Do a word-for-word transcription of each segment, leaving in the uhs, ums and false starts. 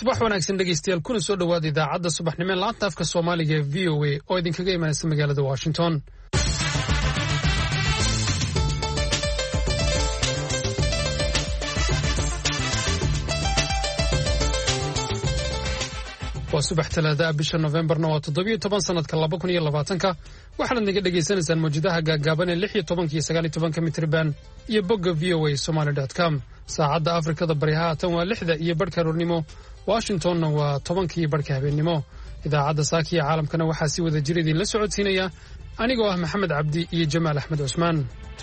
subax wanaagsan dhegeystayaal kuna soo dhawaada idaacadda subaxnimo laanta afka Soomaaliga ee V O A oo idinkaga imaanaysa magaalada Washington. waa subax talaada bisha November-na waa toddoba iyo toban sanadka laba kun iyo labaatanka waxaad naga dhageysanaysaan mawjadaha gaagaaban ee lix iyo toban iyo sagaal iyo toban mitir-band iyo bogga v o a somali dot com. saacadda Afrikada bari haatan waa lixda iyo barhka aroornimo, Washingtonna waa tobanka iyo barhka habeenimo. idaacadda saakiya caalamkana waxaa si wada jir idin la socodsiinaya anigoo ah Maxamed Cabdi iyo Jamaal Axmed Cusmaan.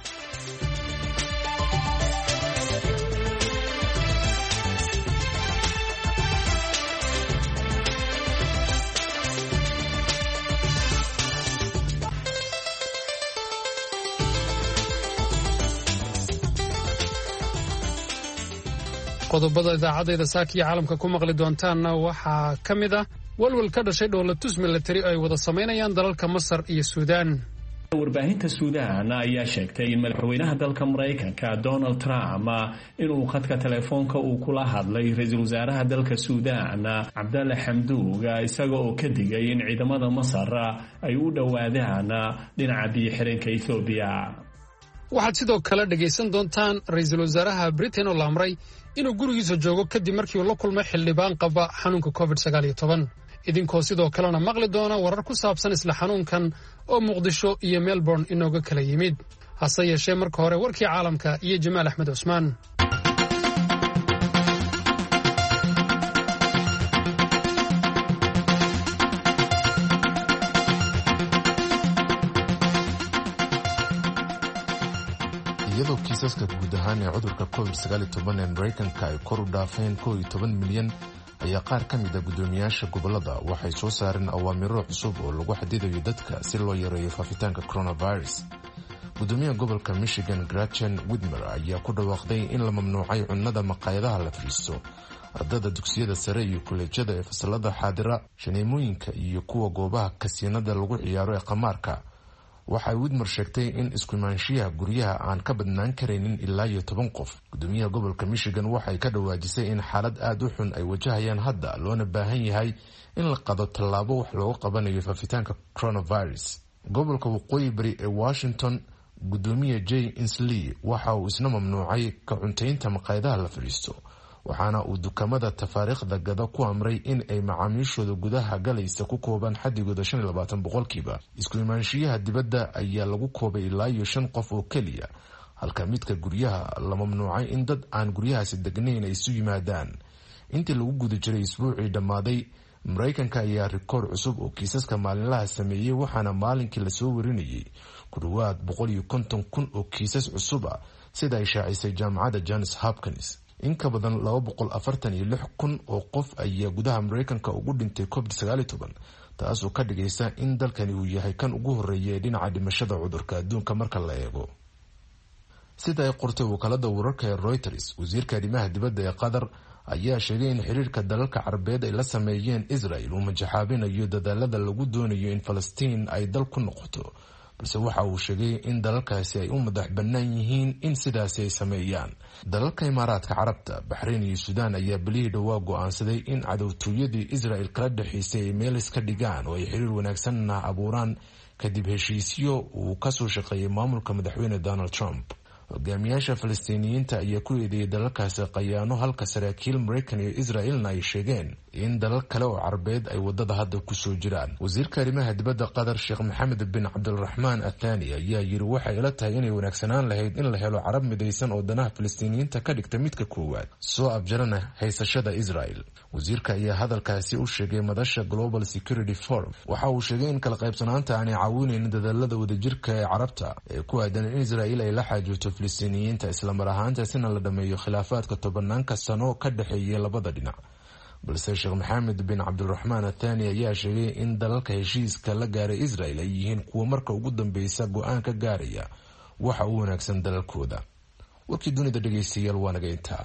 qodobada idaacadda saakiya caalamka ku maqli doontaanna waxaa ka mid ah walwal ka dhashay dhoolatus military ay wada sameynayaan dalalka Masar iyo Suudaan. warbaahinta Suudaan ayaa sheegtay in madaxweynaha dalka Mareykanka Donald Trump inuu khadka telefoonka uu kula hadlay ra'iisul wasaaraha dalka Suudaan Abdalla Hamdouq isagoo oo ka digay in ciidamada Masar ay u dhawaadaan dhinaca biyo-xireenka Ethiopia. waxaad sidoo kale dhageysan doontaan ra'iisul wasaaraha Britain oo la amray inuu gurigiisa joogo kadib markii uu la kulmay xildhibaan qaba xanuunka covid sagaal iyo toban. idinkoo sidoo kalena maqli doona warar ku saabsan isla xanuunkan oo Muqdisho iyo Melbourne inooga kala yimid. hase yeeshee marka hore warkii caalamka iyo Jamaal Axmed Cusmaan. iyadoo kiisaska guud ahaan ee cudurka covid sagaal iyo toban ee Mareykanka ay kor u dhaafeen kow iyo toban milyan ayaa qaar ka mid ah guddoomiyaasha gobolada waxay soo saareen awaamiro cusub oo lagu xadidayo dadka si loo yareeyo faafitaanka coronavirus. guddoomiyaha gobolka Michigan Gretchen Whitmer ayaa ku dhawaaqday in la mamnuucay cunnada maqaayadaha la fariisto, ardada dugsiyada sare iyo kuleejyada ee fasalada xaadira, shaneemooyinka iyo kuwa goobaha kasiinada lagu ciyaaro ee qamaarka. waxay Whitmer sheegtay in isku imaanshiyaha guryaha aan ka badnaan karaynin ilaa iyo toban qof. guddoomiyaha gobolka Michigan waxay ka dhawaajisay in xaalad aad u xun ay wajahayaan hadda, loona baahan yahay in la qado tallaabo wax looga qabanayo faafitaanka coronavirus. gobolka waqooyi bari ee Washington, guddoomiye Jay Inslee waxa uu isna mamnuucay ka cuntaynta maqaayadaha la fadhiisto, waxaana uu dukaamada tafaariikhda gada ku amray in ay macaamiishooda gudaha galaysa ku koobaan xadigooda shan iyo labaatan boqolkiiba. isku imaanshiyaha dibadda ayaa lagu koobay ilaa iyo shan qof oo keliya, halka midka guryaha la mamnuucay in dad aan guryahaasi degnayn ay isu yimaadaan. intii lagu guda jiray isbuucii dhammaaday, Mareykanka ayaa rikoor cusub oo kiisaska maalinlaha sameeyey, waxaana maalinkii lasoo warinayay ku dhawaad boqol iyo konton kun oo kiisas cusub ah sida ay shaacisay jaamacadda Johns Hopkins. in ka badan laba boqol afartan iyo lix kun oo qof ayaa gudaha Mareykanka ugu dhintay covid sagaal iyo toban, taasoo ka dhigaysa in dalkani uu yahay kan ugu horeeya ee dhinaca dhimashada cudurka adduunka marka la eego. sida ay qortay wakaalada wararka ee Reuters, wasiirka arrimaha dibadda ee Qatar ayaa sheegay in xiriirka dalalka Carabeed ay la sameeyeen Israel uu majaxaabinayo dadaalada lagu doonayo in Falastiin ay dal ku noqoto, balse waxa uu sheegay in dalalkaasi ay u madax bannaan yihiin in sidaasi ay sameeyaan. dalalka Imaaraadka Carabta, Baxrayn iyo Suudaan ayaa bilihii dhowaa go'aansaday in cadowtooyadii Israel kala dhexaysay ay meel iska dhigaan oo ay xiriir wanaagsanna abuuraan kadib heshiisyo uu ka soo shaqeeyay maamulka madaxweyne Donald Trump. hogaamiyaasha Falastiiniyiinta ayaa ku eedeeyay dalalkaasi qayaano, halka saraakiil Mareykan iyo Israelna ay sheegeen in dalal kale oo Carabeed ay wadada hadda ku soo jiraan. wasiirka arrimaha dibadda Qatar Sheikh Mohammed bin Abdulrahman Al Thani ayaa yiri waxay ila tahay inay wanaagsanaan lahayd in la helo carab midaysan oo danaha Falastiiniyiinta ka dhigta midka koowaad, soo abjarana haysashada Israel. wasiirka ayaa hadalkaasi u sheegay madasha Global Security Forum. waxa uu sheegay in kala qaybsanaanta aanay caawinaynin dadaalada wadajirka ee Carabta ee ku aadan in Israel ay la xaajoto Falastiiniyiinta, isla mar ahaantaasina la dhameeyo khilaafaadka tobanaanka sano ka dhexeeya labada dhinac. balse Sheikh Mohammed bin Abdulrahman Al Thani ayaa sheegay in dalalka heshiiska la gaaray Israel ay yihiin kuwa marka ugu dambeysa go'aan ka gaaraya waxa uu wanaagsan dalalkooda. warkii dunida dhageystayaal waa naga intaa.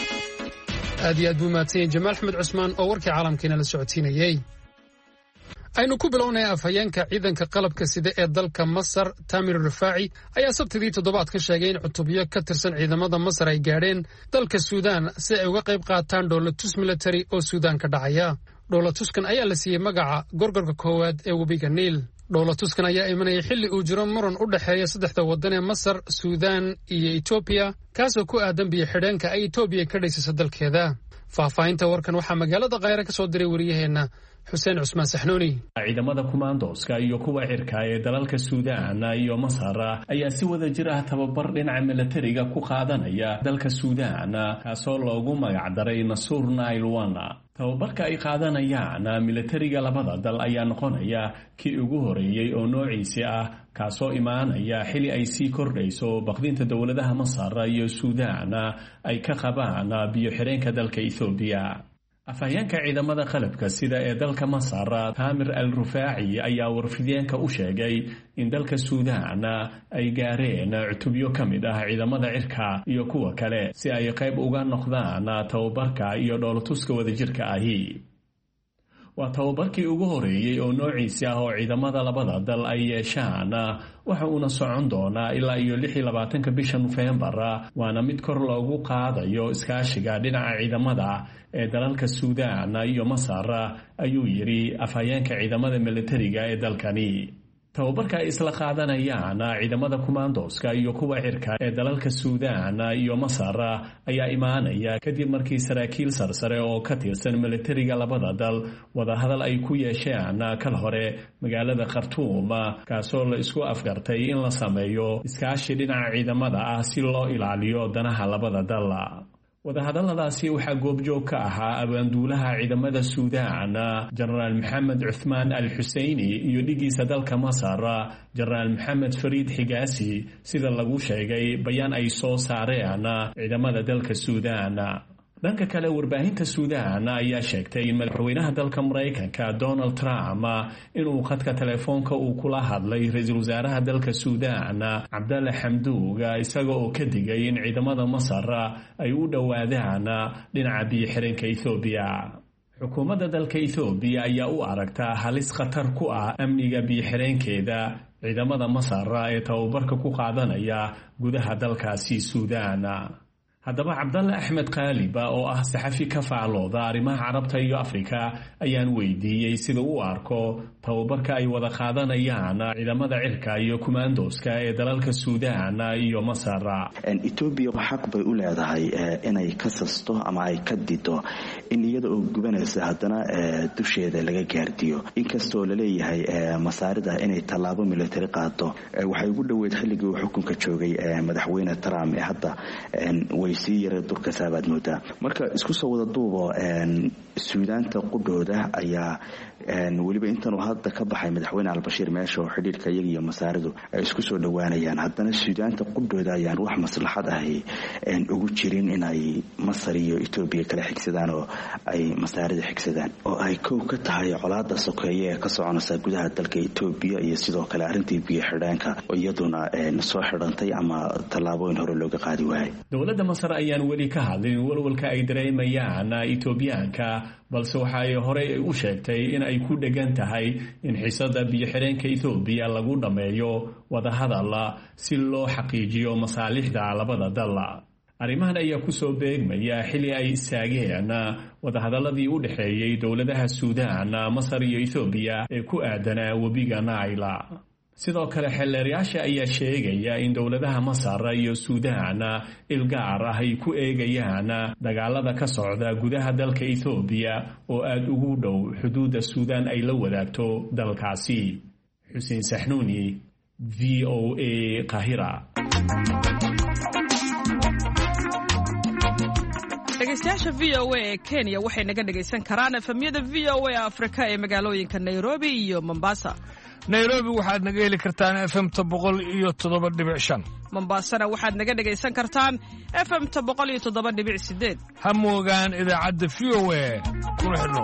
aad iyo aad buu mahadsan yahay Jamaal Axmed Cusmaan oo warkii caalamkeena la socodsiinayay. aynu ku bilownay afhayeenka ciidanka qalabka sida ee dalka Masar Tamir Rifaaci ayaa sabtidii toddobaad ka sheegay in cutubyo ka tirsan ciidamada Masar ay gaadheen dalka Suudaan si ay uga qayb qaataan dowlatus military oo Suudaan ka dhacaya. Dowlatuskan ayaa la siiyey magaca Gorgorka koowaad ee webiga Niil. Dowlatuskan ayaa imanaya xilli uu jiro muran u dhaxeeya saddexda waddan ee Masar, Suudaan iyo Ethiopia, kaasoo ku aadan biyo xidheenka ay Ethiopia ka dhaysiso dalkeeda. Faahfaahinta warkan waxaa magaalada Qaahire ka soo diray wariyaheena Xuseen Cusmaan Saxnuuni. Ciidamada kumaandooska iyo kuwa cirka ee dalalka Suudaan iyo Masar ayaa si wada jir ah tababar dhinaca militariga ku qaadanaya dalka Suudaan, kaasoo loogu magac daray Nasur Nile one. tababarka ay qaadanayaan militariga labada dal ayaa noqonaya kii ugu horeeyay oo noociisa ah, kaasoo imaanaya xili ay sii kordhayso baqdinta dowladaha Masar iyo Suudaan ay ka qabaan biyo xireenka dalka Ethiopia. afhayeenka ciidamada qalabka sida ee dalka Masar Tamir al-Rifaaci ayaa warfideenka u sheegay in dalka Suudaan ay gaareen cutubyo ka mid ah ciidamada cirka iyo kuwa kale si ay qayb uga noqdaan tababarka iyo dhoolatuska wadajirka ahi. waa tababarkii ugu horeeyay oo noociisa ah oo ciidamada labada dal ay yeeshaan, waxa uuna socon doonaa ilaa iyo lix iyo labaatanka bisha November, waana mid kor loogu qaadayo iskaashiga dhinaca ciidamada ee dalalka Suudaan iyo Masar, ayuu yiri afhayeenka ciidamada militariga ee dalkani. tababarka ay isla qaadanayaan ciidamada kumaandooska iyo kuwa cirka ee dalalka Suudaan iyo Masar ayaa imaanaya kadib markii saraakiil sarsare oo ka tirsan militariga labada dal wada hadal ay ku yeesheen kal hore magaalada Khartoum, kaasoo la isku afgartay in la sameeyo iskaashi dhinaca ciidamada ah si loo ilaaliyo danaha labada dal. wadahadalladaasi waxaa goobjoog ka ahaa abaanduulaha ciidamada Suudaan Generaal Maxamed Uthman al-Husseini iyo dhigiisa dalka Masar Generaal Maxamed Farid Higaasi, sida lagu sheegay bayaan ay soo saareen ciidamada dalka Suudaan. dhanka kale, warbaahinta Suudaan ayaa sheegtay in madaxweynaha dalka Mareykanka Donald Trump inuu khadka telefoonka uu kula hadlay ra'iisul wasaaraha dalka Suudaan Abdalla Hamdok, isaga oo ka digay in ciidamada Masar ay u dhowaadaan dhinaca biyo xireenka Ethiopia. xukuumadda dalka Ethiopia ayaa u aragtaa halis khatar ku ah amniga biyo xireenkeeda ciidamada Masar ee tababarka ku qaadanaya gudaha dalkaasi Suudaan. haddaba Cabdalle Axmed Qaaliba oo ah saxafi ka faallooda arrimaha Carabta iyo Afrika ayaan weydiiyey sida uu arko tababarka ay wada qaadanayaan ciidamada cirka iyo kumaandooska ee dalalka Suudaan iyo Masar. Ethiopia xaq bay u leedahay inay ka sasto ama ay ka dido in iyada oo gubanaysa haddana dusheeda laga gaardiyo, inkastoo la leeyahay Masaarida inay tallaabo military qaado. waxay ugu dhaweyd xilligii uu xukunka joogay madaxweyne Trump ee hadda way sii yara durka saabaad moodaa. marka isku soo wada duubo Suudaanta qudhooda ayaa weliba intan uu hadda ka baxay madaxweyne al-Bashir meesha oo xidhiidhka iyaga iyo Masaaridu ay isku soo dhawaanayaan, haddana Suudaanta qudhooda ayaan wax maslaxad ahi ugu jirin inay Masar iyo Ethiopia kala xigsadaan oo ay Masaarida xigsadaan, oo ay kow ka tahay colaadda sokeeye ee ka soconaysa gudaha dalka Ethiopia iyo sidoo kale arrintii biyo xidheenka oo iyaduna soo xidhantay ama tallaabooyin hore looga qaadi waayay. dowladda Masar ayaan weli ka hadlin walwalka ay dareemayaan Etoobiyaanka, balse waxa ay horey u sheegtay in ay ku dhegan tahay in xiisada biyo xireenka Ethiopia lagu dhameeyo wada hadal si loo xaqiijiyo masaalixda labada dal. arrimahan ayaa ku soo beegmaya xili ay istaageen wada hadaladii u dhaxeeyay dowladaha Suudaan, Masar iyo Ethiopia ee ku aadanaa webiga Nile. sidoo kale xeelleerayaasha ayaa sheegaya in dowladaha Masar iyo Suudaan ilgaar ah ay ku eegayaan dagaalada ka socda gudaha dalka Ethiopia oo aad ugu dhow xuduudda Suudaan ay la wadaagto dalkaasi. Xuseen Saxnuuni, V O A, Qaahira. dhegeystayaasha V O A ee Kenya waxay naga dhegaysan karaan efemyada V O A Afrika ee magaalooyinka Nairobi iyo Mombasa. Nairobi waxaad naga heli kartaan F M ta boqol iyo toddoba dhibic shan. Mombasana waxaad naga dhagaysan kartaan F M ta boqol iyo toddoba dhibic sideed. Ha moogaan idaacadda V O A kuna xidhnow.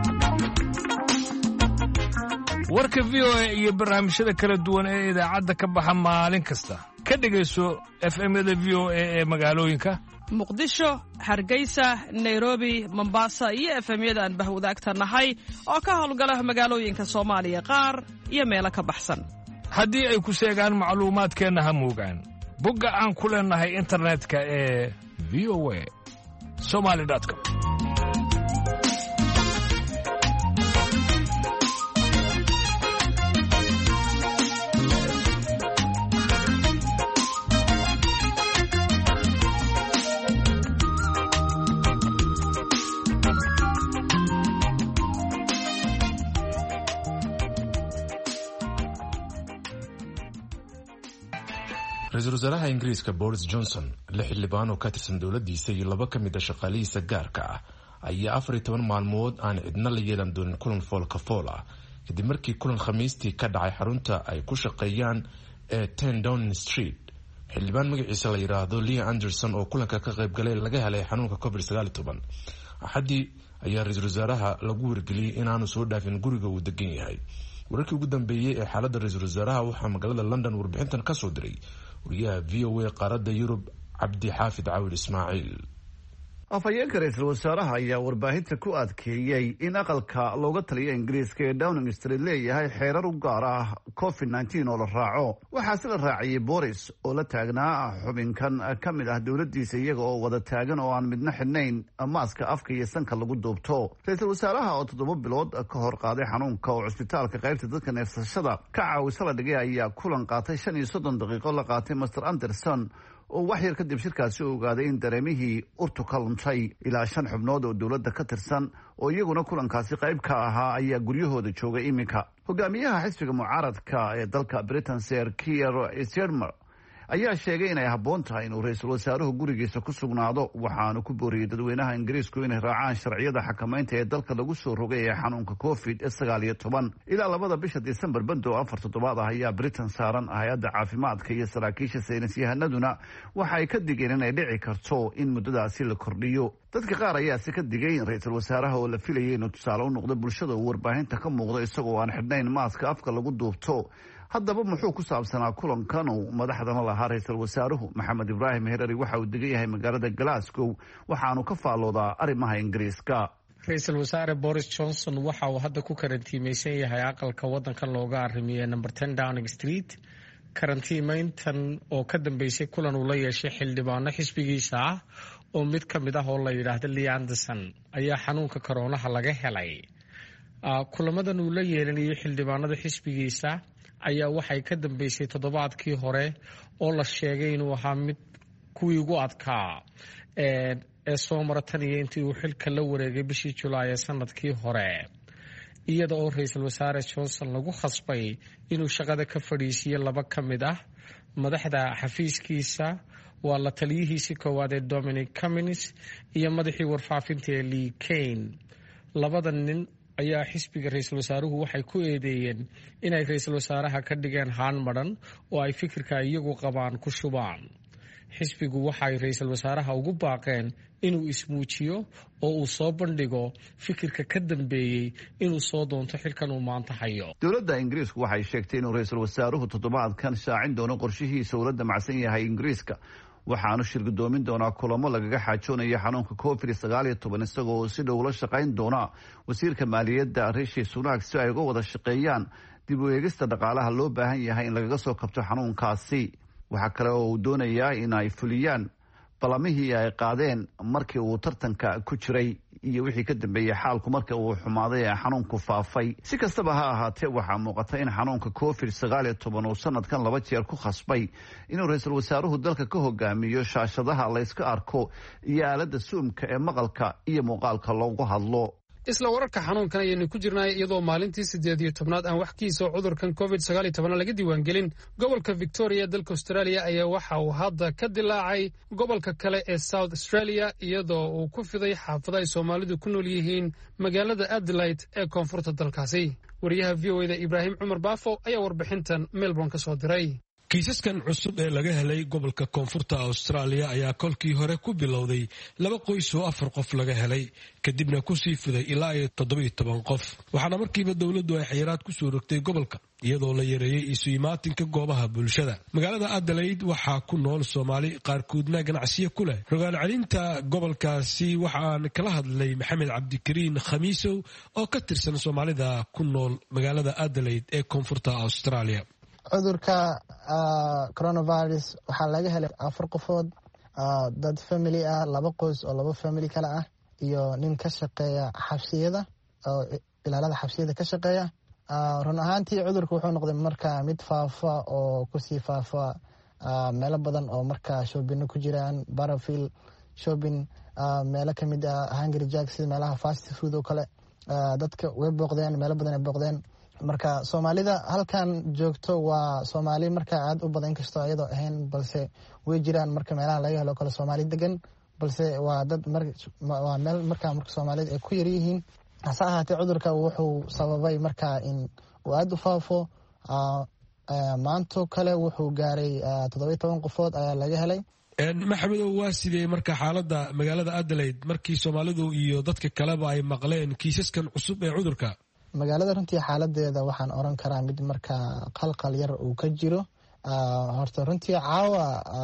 warka V O A iyo barnaamijyada kala duwan ee idaacadda ka baxa maalin kasta ka dhagayso F M yada V O A ee magaalooyinka muqdisho, hargeysa, nairobi, mombasa iyo efemyada aan bahwadaagta nahay oo ka howlgala magaalooyinka soomaaliya qaar iyo meelo ka baxsan. haddii ay ku sheegaan macluumaadkeenna ha moogaan bogga aan ku leenahay internetka ee v o a somali dot com. ra-iisul wasaaraha ingiriiska boris johnson lix xildhibaan oo ka tirsan dowladdiisa iyo laba ka mid a shaqaalihiisa gaarka ah ayaa afar iyo toban maalmood aan cidna la yeelan doonin kulan foolka fool ah kadib markii kulan khamiistii ka dhacay xarunta ay ku shaqeeyaan ee ten downing street xildhibaan magaciisa la yidhaahdo lia anderson oo kulanka ka qayb galay laga helay xanuunka covid sagaal iyo toban axaddii ayaa ra-iisul wasaaraha lagu wargeliyey inaanu soo dhaafin guriga uu degan yahay. wararkii ugu dambeeyey ee xaaladda ra-iisul wasaaraha waxaa magaalada london warbixintan ka soo diray wariyaha v o a qaaradda yurub cabdi xaafid caawil ismaaciil. afhayeenka ra-iisul wasaaraha ayaa warbaahinta ku adkeeyey in aqalka looga taliya ingiriiska ee downing street leeyahay xeerar u gaar ah covid nneteen oo la raaco. waxaa sila raaciyey boris oo la taagnaa xubinkan ka mid ah dowladdiisa iyaga oo wada taagan oo aan midna xidhnayn maaska afka iyo sanka lagu duubto. ra-iisul wasaaraha oo toddoba bilood ka hor qaaday xanuunka oo cusbitaalka qaybta dadka neefsashada ka caawisa la dhigay ayaa kulan qaatay shan iyo soddon daqiiqo la qaatay master anderson oo wax yar kadib shirkaasi ogaaday in dareemihii urtu ka luntay. ilaa shan xubnood oo dowladda ka tirsan oo iyaguna kulankaasi qayb ka ahaa ayaa guryahooda joogay iminka. hogaamiyaha xisbiga mucaaradka ee dalka britain sir kier starmer ayaa sheegay inay habboon tahay inuu ra-iisul wasaaruhu gurigiisa ku sugnaado. waxaanu ku booriyey dadweynaha ingiriisku inay raacaan sharciyada xakamaynta ee dalka lagu soo rogay ee xanuunka covid sagaal iyo toban. ilaa labada bisha disembar bando afar toddobaad ah ayaa britain saaran hay-adda caafimaadka iyo saraakiisha saynis yahanaduna waxa ay ka digeen inay dhici karto in muddadaasi la kordhiyo. dadka qaar ayaase ka digay in ra-iisul wasaaraha oo la filayay inuu tusaale u noqdo bulshada uu warbaahinta ka muuqdo isagoo aan xidhnayn maaska afka lagu duubto. haddaba muxuu ku saabsanaa kulankan uu madaxdana lahaa ra-iisul wasaaruhu? maxamed ibraahim herari waxa uu degan yahay magaalada glasgow waxaanu ka faalloodaa arrimaha ingiriiska. ra-iisul wasaare boris johnson waxa uu hadda ku karantiimaysan yahay aqalka waddankan looga arrimiye number ten downing street. karantiimayntan oo ka dambeysay kulan uu la yeeshay xildhibaano xisbigiisa ah oo mid ka mid ah oo la yidhaahdo lia anderson ayaa xanuunka koroonaha laga helay. kulamadan uu la yeelanayay xildhibaanada xisbigiisa ayaa waxay ka dambeysay toddobaadkii hore oo la sheegay inuu ahaa mid kuwii ugu adkaa ee soo mara tan iyo intii uu xilka la wareegay bishii julaay ee sanadkii hore, iyada oo ra-iisul wasaare johnson lagu khasbay inuu shaqada ka fadhiisiiyo laba ka mid ah madaxda xafiiskiisa. waa la taliyihiisii koowaad ee dominic cummins iyo madaxii warfaafinta ee lee kane. labada nin ayaa xisbiga ra-iisul wasaaruhu waxay ku eedeeyeen inay ra-iisul wasaaraha ka dhigeen haan madhan oo ay fikirka iyagu qabaan ku shubaan. xisbigu waxay ra-iisul wasaaraha ugu baaqeen inuu ismuujiyo oo uu soo bandhigo fikirka ka dambeeyey inuu soo doonto xilkan uu maanta hayo. dowladda ingiriisku waxay sheegtay inuu ra-iisul wasaaruhu toddobaadkan shaacin doono qorshihiisa uu la damacsan yahay ingiriiska. waxaanu shirgudoomin doonaa kulamo lagaga xaajoonayo xanuunka covid sagaal iyo toban isagoo si dhow la shaqayn doona wasiirka maaliyadda rishi sunak si ay uga wada shaqeeyaan dib u eegista dhaqaalaha loo baahan yahay in lagaga soo kabto xanuunkaasi. waxaa kale oo uu doonayaa in ay fuliyaan ballamihii ay qaadeen markii uu tartanka ku jiray iyo wixii ka dambeeyey xaalku marka uu xumaaday ee xanuunku faafay. si kastaba ha ahaatee waxaa muuqata in xanuunka covid sagaal iyo toban uu sanadkan laba jeer ku khasbay inuu ra-iisul wasaaruhu dalka ka hogaamiyo shaashadaha layska arko iyo aaladda suumka ee maqalka iyo muuqaalka loogu hadlo. isla wararka xanuunkan ayaynu ku jirnay iyadoo maalintii siddeed iyo tobnaad aan wax kiisoo cudurkan covid sagaal iyo toban laga diiwaangelin. gobolka victoria ee dalka australia ayaa waxa uu hadda ka dilaacay gobolka kale ee south australia iyadoo uu ku fiday xaafado ay soomaalidu ku nool yihiin magaalada adelaide ee koonfurta dalkaasi. wariyaha v o eda ibraahim cumar baafo ayaa warbixintan melbourne ka soo diray. kiisaskan cusub ee laga helay gobolka koonfurta Australia ayaa kolkii hore ku bilowday laba qoys oo afar qof laga helay kadibna ku sii fiday ilaa iyo toddoba iyo toban qof waxaana markiiba dawladdu ay xayiraad ku soo rogtay gobolka iyadoo la yareeyay isu imaatinka goobaha bulshada magaalada Adelaide waxaa ku nool Soomaali qaarkoodna ganacsiyo ku leh rogaal celinta gobolkaasi waxaan kala hadlay Maxamed Cabdikariin Khamiisow oo ka tirsan Soomaalida ku nool magaalada Adelaide ee koonfurta Australia. cudurka coronavirus waxaa laga helay afar qofood dad family ah laba qoys oo laba family kale ah iyo nin ka shaqeeya xabsiyada oo ilaalada xabsiyada ka shaqeeya run ahaantii cudurka wuxuu noqday marka mid faafa oo kusii faafa meelo badan oo marka shopping ku jiraan Barfield shopping meelo kamid ah Hungry Jack sida meelaha fast food oo kale dadka way booqdeen meelo badan ay booqdeen marka Soomaalida halkan joogto waa Soomaali marka aad u badan kasto ayadoo ahayn balse way jiraan marka meelaha laga helo kala Soomaali degan balse waa dad waa meel marka marka Soomaalida ay ku yar yihiin hase ahaatee cudurka wuxuu sababay marka in uu aad u faafo maanta kale wuxuu gaaray toddoba iyo toban qofood ayaa laga helay. maxamedow waa sidee marka xaaladda magaalada Adelaide markii Soomaalidu iyo dadka kaleba ay maqleen kiisaskan cusub ee cudurka? magaalada runtii xaaladeeda waxaan oran karaa mid marka qalqal yar uu ka jiro horta runtii caawa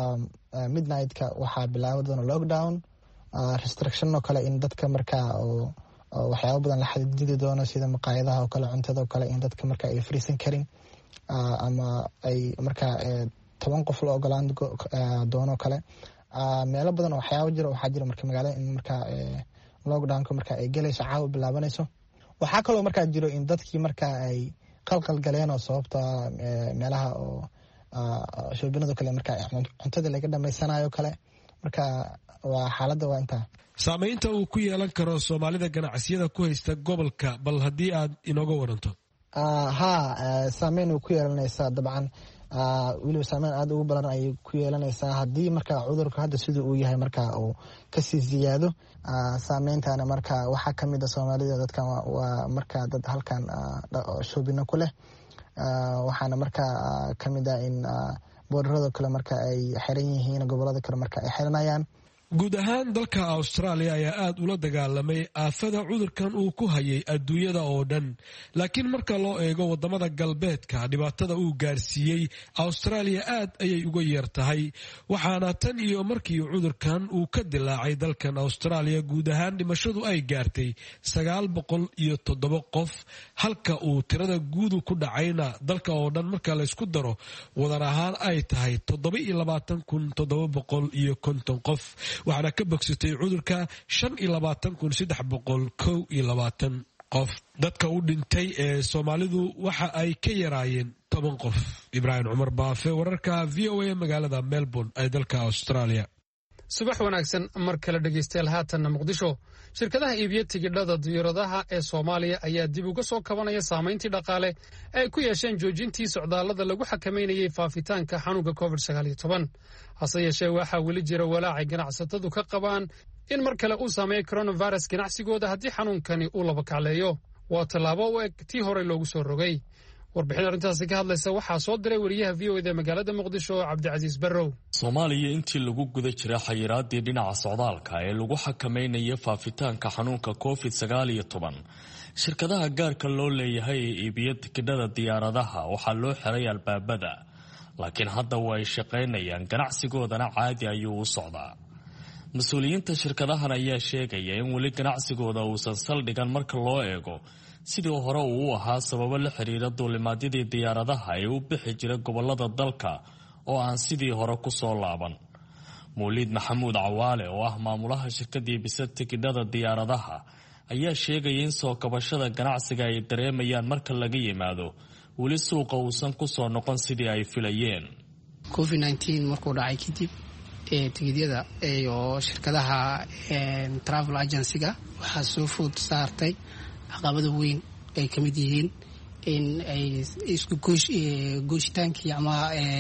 midnight-ka waxaa bilaaban doona lockdown restriction oo kale in dadka marka waxyaabo badan la xadidi doono sida maqaayadaha oo kale cuntada oo kale in dadka marka ay friisan karin ama ay marka toban qof la ogolaan doono kale meelo badan waxyaabo jira waxaa jira marka magaalada in marka lockdownka marka ay galayso caawa bilaabanayso waxaa kaloo markaa jiro in dadkii markaa ay qalqal galeen oo sababta meelaha oo shoobinada kale markaa cuntada laga dhamaysanayo kale marka waa xaaladda waa intaa. saamaynta uu ku yeelan karo Soomaalida ganacsiyada ku haysta gobolka bal haddii aad inooga waranto. ha saameyn uu ku yeelanaysaa dabcan weliba saameyn aad ugu badan ayay ku yeelanaysaa haddii marka cudurka hadda siduu uu yahay marka uu kasii ziyaado saameyntaana marka waxaa kamid a Soomaalida dadkan waa marka dad halkan shoobino ku leh waxaana marka kamid ah in boodarada kale marka ay xiran yihiin gobolada kale marka ay xiranayaan. guud ahaan dalka Australia ayaa aad ula dagaalamay aafada cudurkan uu ku hayay adduunyada oo dhan laakiin marka loo eego wadamada galbeedka dhibaatada uu gaarsiiyey Australia aad ayay uga yar tahay waxaana tan iyo markii cudurkan uu ka dilaacay dalkan Australia guud ahaan dhimashadu ay gaartay sagaal boqol iyo toddoba qof halka uu tirada guud ku dhacayna dalka oo dhan marka la isku daro wadar ahaan ay tahay toddoba iyo labaatan kun toddoba boqol iyo konton qof waxaana ka bogsatay cudurka shan iyo labaatan kun saddex boqol kow iyo labaatan qof dadka u dhintay ee Soomaalidu waxa ay ka yaraayeen toban qof. Ibraahim Cumar Baafe wararka V O A magaalada Melbourne ee dalka Australia. subax wanaagsan mar kale dhegeystayaal haatanna Muqdisho shirkadaha iibiya tigidhada diyaaradaha ee Soomaaliya ayaa dib uga soo kabanaya saamayntii dhaqaale ay ku yeesheen joojintii socdaallada lagu xakameynayay faafitaanka xanuunka covid sagaal iyo toban hase yeeshee waxaa weli jira walaacay ganacsatadu ka qabaan in mar kale uu saameeyo coronavirus ganacsigooda haddii xanuunkani uu laba kacleeyo waa tallaabo u eg tii horey loogu soo rogay. warbixin arrintaasi ka hadlaysa waxaa soo diray wariyaha V O A magaalada Muqdisho Cabdicasiis Barrow. Soomaaliya intii lagu guda jiray xayiraadii dhinaca socdaalka ee lagu xakameynayay faafitaanka xanuunka covid sagaal iyo toban shirkadaha gaarka loo leeyahay ee iibiya tikidhada diyaaradaha waxaa loo xiray albaabada laakiin hadda way shaqaynayaan ganacsigoodana caadi ayuu u socdaa. mas-uuliyiinta shirkadahan ayaa sheegaya in weli ganacsigooda uusan saldhigan marka loo eego sidii hore uu u ahaa sababo la xiriira duulimaadyadii diyaaradaha ee u bixi jira gobolada dalka oo aan sidii hore ku soo laaban. Mawlid Maxamuud Cawaale oo ah maamulaha shirkadii bisa tikidhada diyaaradaha ayaa sheegaya in soo kabashada ganacsiga ay dareemayaan marka laga yimaado weli suuqa uusan ku soo noqon sidii ay filayeen. covid nineteen markuu dhacay kadib ee tigidyada iyo shirkadaha travel agency-ga waxaa soo food saartay caqabado weyn ay ka mid yihiin in ay isku gooshitaankii ama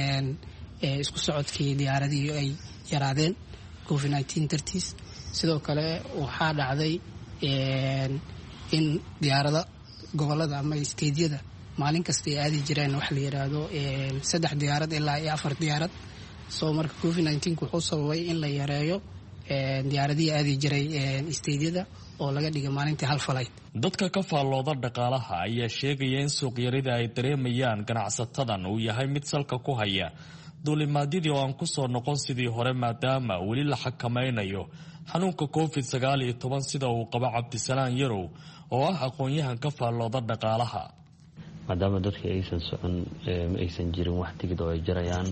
isku socodkii diyaaradii ay yaraadeen covid nineteen dartiis. sidoo kale waxaa dhacday in diyaarada gobolada ama isteedyada maalin kasta ay aadi jireen wax la yiraahdo saddex diyaarad ilaa iyo afar diyaarad soo marka covid nineteen wuxuu sababay in la yareeyo diyaaradii aadi jiray isteedyada oo laga dhigay maalintii hal flight. dadka ka faallooda dhaqaalaha ayaa sheegaya in suuqyarida ay dareemayaan ganacsatadan uu yahay mid salka ku haya duulimaadyadii oo aan ku soo noqon sidii hore maadaama weli la xakamaynayo xanuunka covid sagaal iyo toban sida uu qabo Cabdisalaan Yarow oo ah aqoon-yahan ka faallooda dhaqaalaha. maadaama dadka aysan socon ma aysan jirin wax tigid oo ay jarayaan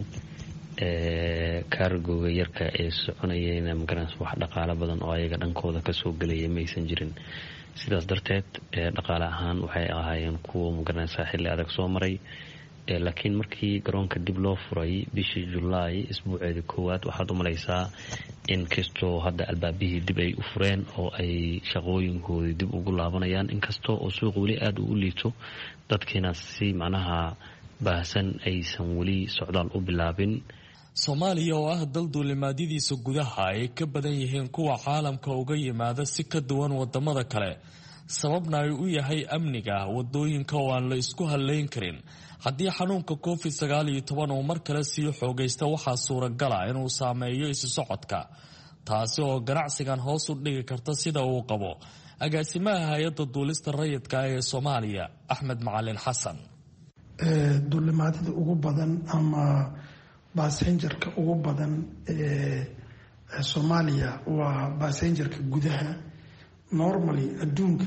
kaargooga yarka ee soconayeen magaranaysa wax dhaqaale badan oo ayaga dhankooda ka soo galaya ma aysan jirin sidaas darteed dhaqaale ahaan waxay ahaayeen kuwa magaranaysa xilli adag soo maray laakiin markii garoonka dib loo furay bishii July isbuuceedii koowaad waxaad u malaysaa in kastoo hadda albaabihii dib ay u fureen oo ay shaqooyinkoodii dib ugu laabanayaan inkastoo oo suuq weli aad u liito dadkiina si macnaha baahsan aysan weli socdaal u bilaabin. Soomaaliya oo ah dal duulimaadyadiisa gudaha ay ka badan yihiin kuwa caalamka uga yimaada si ka duwan wadamada kale sababna ay u yahay amniga wadooyinka oo aan la isku haleyn karin. haddii xanuunka covid sagaal iyo toban uu mar kale sii xoogaysta waxaa suuragal ah inuu saameeyo isu socodka taasi oo ganacsigan hoos u dhigi karta sida uu qabo agaasimaha hay'adda duulista rayidka ee Soomaaliya Axmed Macalin Xasan. duulimaadyada ugu badan ama passengerka ugu badan ee Soomaaliya waa passengerka gudaha. normally adduunka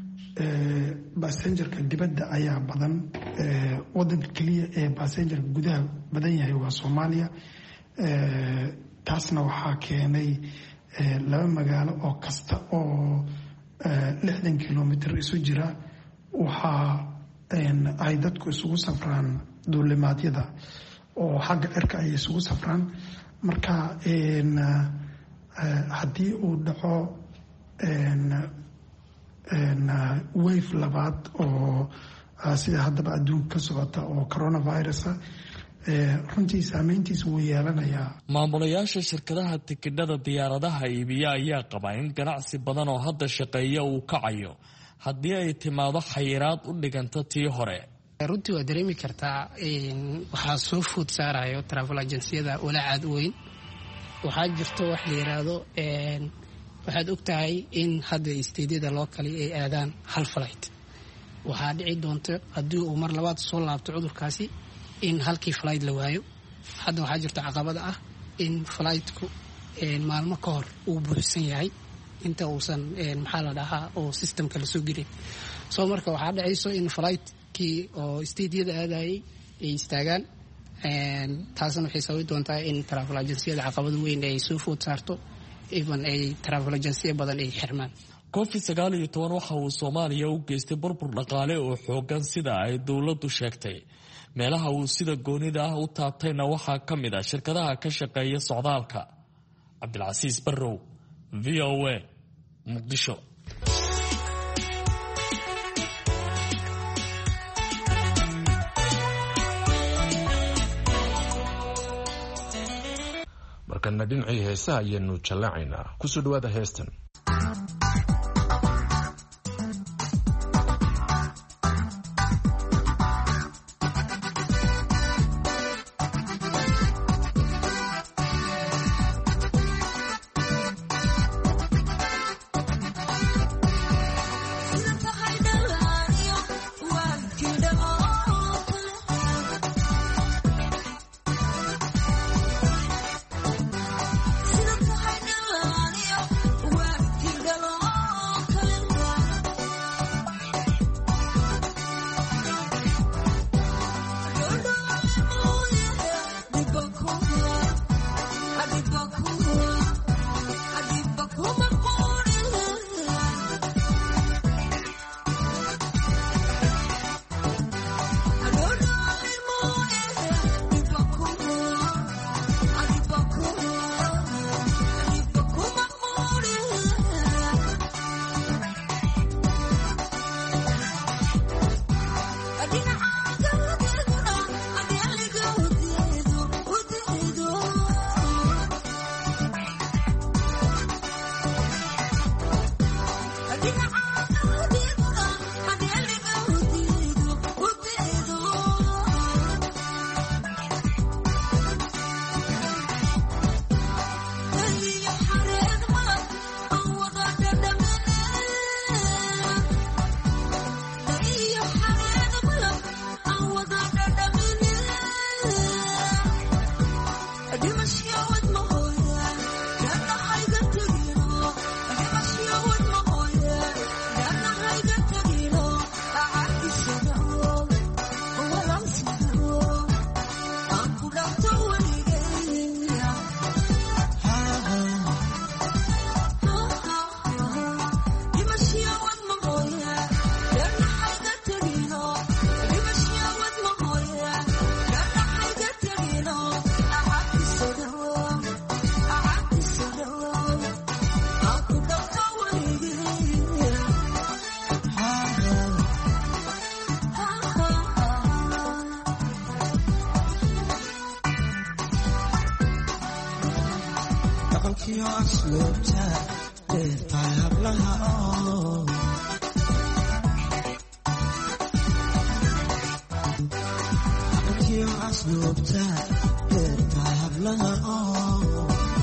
passengerka dibadda ayaa badan. wadanka kaliya ee passengerka gudaha badan yahay waa Soomaaliya. taasna waxaa keenay laba magaalo oo kasta oo lixdan kilomitir isu jira waxaa ay dadku isugu safraan duulimaadyada oo xagga cirka ay isugu safraan. marka haddii uu dhaco wave labaad oo sida haddaba adduunka ka socota oo coronavirus runtii saameyntiisa wuu yeelanayaa. maamulayaasha shirkadaha tikidhada diyaaradaha iibiya ayaa qaba in ganacsi badan oo hadda shaqeeya uu kacayo haddii ay timaado xayiraad u dhiganta tii hore. runtii waa dareemi kartaa waxaa soo food saarayo travel agenciyada walaacaad weyn. waxaa jirto wax la yiraahdo waxaad ogtahay in hadda isteedyada loo kale ay aadaan hal flight. waxaa dhici doonta haddii uu mar labaad soo laabto cudurkaasi in halkii flight la waayo. hadda waxaa jirta caqabada ah in flightku maalmo ka hor uu buuxsan yahay inta uusan maxaa la dhahaa oo systemka la soo gelin. soo marka waxaa dhacayso in fligtkii oo isteedyada aadayay ay istaagaan. taasna waxay sababi doontaa in travel agenciyada caqabada weyn ay soo food saarto even ay travel agency badan ay xirmaan. covid sagaal iyo toban waxa uu Soomaaliya u geystay burbur dhaqaale oo xoogan sida ay dawladdu sheegtay. meelaha uu sida goonida ah u taabtayna waxaa ka mid ah shirkadaha ka shaqeeya socdaalka. Cabdilcasiis Barrow, V O A, Muqdisho. markana dhinacii heesaha ayaanu jallaacaynaa. kusoo dhawaada heestan. asluubta beerta hablaha oo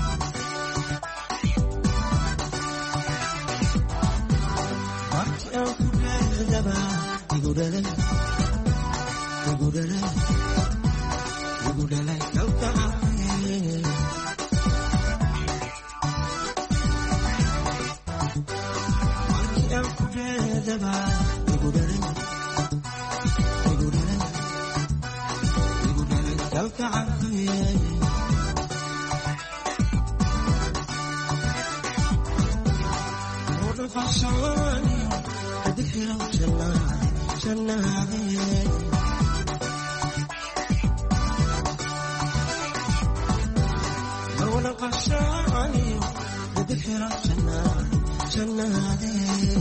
markii aan ku dheerdaba igu dhalay igu dhalay igu dhalay kalgacay markii aan ku dheerdaba igu dhalay igu dhalay igu dhalay kalgacay فشاني أذكر جناتي جناتي لولا فشاني أذكر جناتي جناتي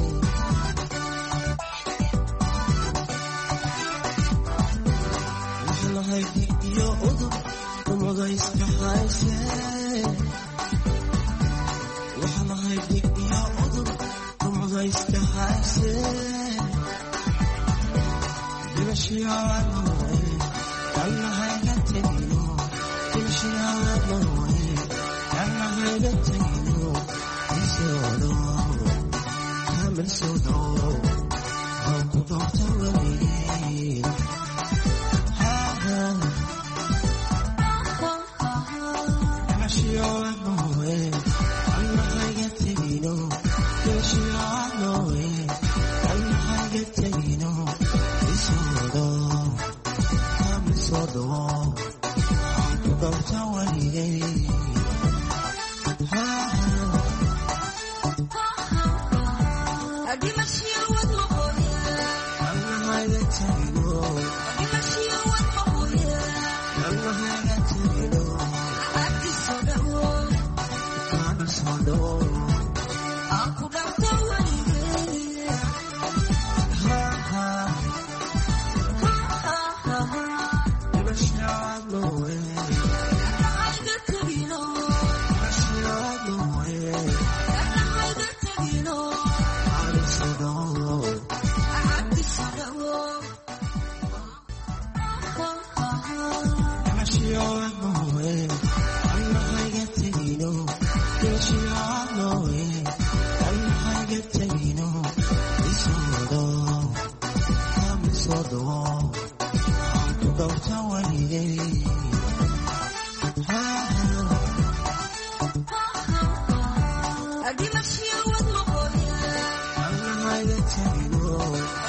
وحلا هيدي يا أذر وما يستحايسي وحلا هيدي يا أذر يستحسن يمشي على النوي يلا هيدا تجينو يمشي على النوي يلا هيدا تجينو يسودو كامل سودو هاكو دوتا وليين يمشي على النوي يلا هيدا تجينو يمشي I